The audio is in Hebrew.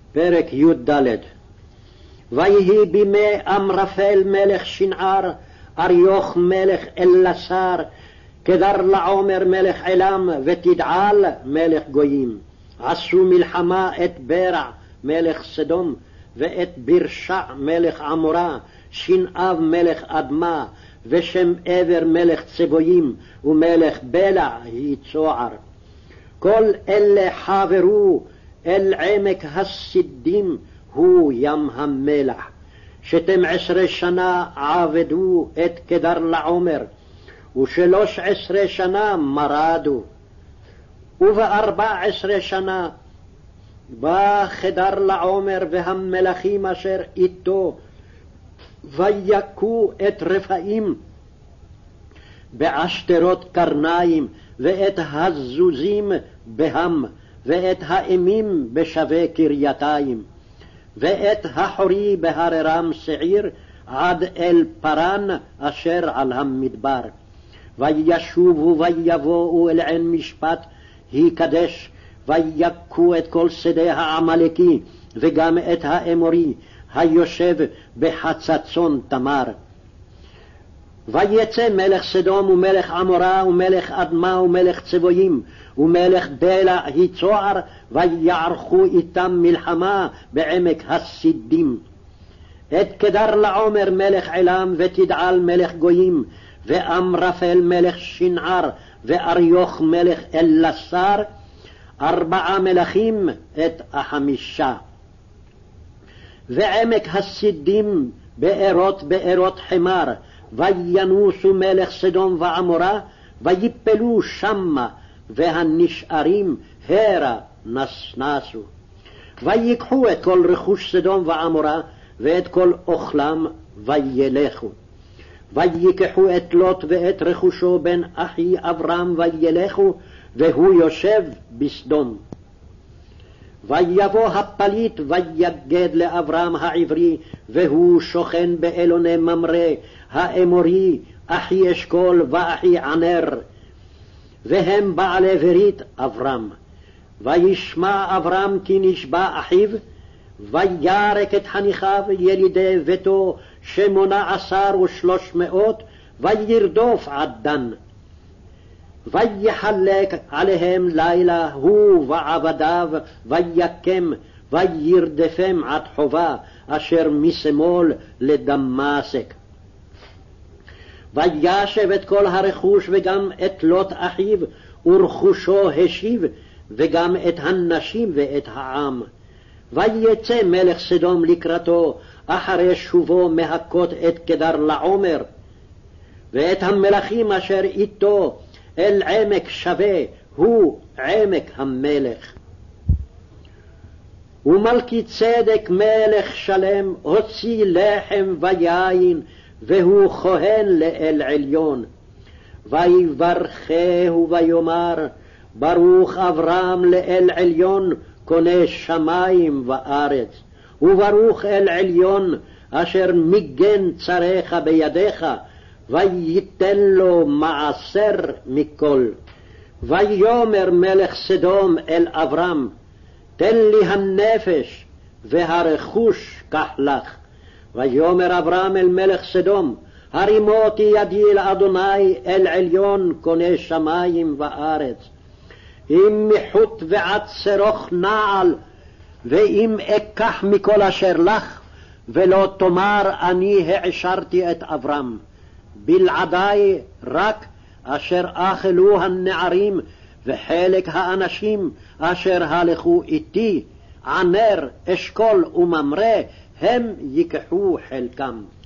פרק י"ד. ויהי בימי אמרפל מלך שנער, אריוך מלך אלסר, כדרלעומר מלך עילם, ותדעל מלך גויים. עשו מלחמה את ברע מלך סדום, ואת ברשע מלך עמורה, שנאב מלך אדמה, ושם עבר מלך צבויים, ומלך בלע יצוער. כל אלה חברו אל עמק הסידים, הוא ים המלח. 12 שנה עבדו את כדרלעומר, ו13 שנה מרדו. וב14 שנה בא כדרלעומר והמלכים אשר איתו, ויכו את רפאים בעשתרות קרניים, ואת הזוזים בהם, ואת האמים בשווה קרייתיים, ואת החורי בהררם שעיר, עד אל פרן אשר על המדבר. וישובו ויבואו אל עין משפט הקדש, ויכו את כל שדה העמלקי, וגם את האמורי היושב בחצצון תמר. ויצא מלך סדום ומלך עמורה ומלך אדמה ומלך צבויים ומלך בלע יצוער, ויערכו איתם מלחמה בעמק הסידים. את כדרלעומר מלך עילם, ותדעל מלך גויים, ואמרפל מלך שנער, ואריוך מלך אלסר, 4 מלכים את החמישה. ועמק הסידים בארות חמר, וינוסו מלך סדום ועמורה, ויפלו שמה, והנשארים הרה נסנסו. ויקחו את כל רכוש סדום ועמורה, ואת כל אוכלם, וילכו. ויקחו את לוט ואת רכושו בן אחי אברהם, וילכו, והוא יושב בסדום. ויבוא הפליט ויגד לאברהם העברי, והוא שוכן באלוני ממרא, האמורי, אחי אשכול ואחי ענר, והם בעלי ברית אברהם. וישמע אברהם כי נשבע אחיו, וירק את חניכיו ילידי ביתו 18,300, וירדוף עד דן. ויחלק עליהם לילה הוא ועבדיו, ויקם, וירדפם עד חובה אשר משמאל לדמשק. וישב את כל הרכוש, וגם את לוט אחיו ורכושו השיב, וגם את הנשים ואת העם. ויצא מלך סדום לקראתו אחרי שובו מהכות את כדרלעומר, ואת המלכים אשר איתו, אל עמק שווה, הוא עמק המלך. ומלכי צדק מלך שלם הוציא לחם ויין, והוא כהן לאל עליון. ויברכהו ויאמר, ברוך אברהם לאל עליון, קונה שמים וארץ. וברוך אל עליון אשר מגן צריך בידיך, וייתן לו מעשר מכל. ויאמר מלך סדום אל אברהם, תן לי הנפש והרכוש קח לך. ויאמר אברהם אל מלך סדום, הרימותי ידי לאדוני אל עליון, קונה שמים וארץ. אם מחוט ועד שרוך נעל, ואם אקח מכל אשר לך, ולא תאמר אני העשרתי את אברהם. בלעדי רק אשר אכלו הנערים, וחלק האנשים אשר הלכו איתי, ענר, אשכול וממרא, הם ייקחו חלקם.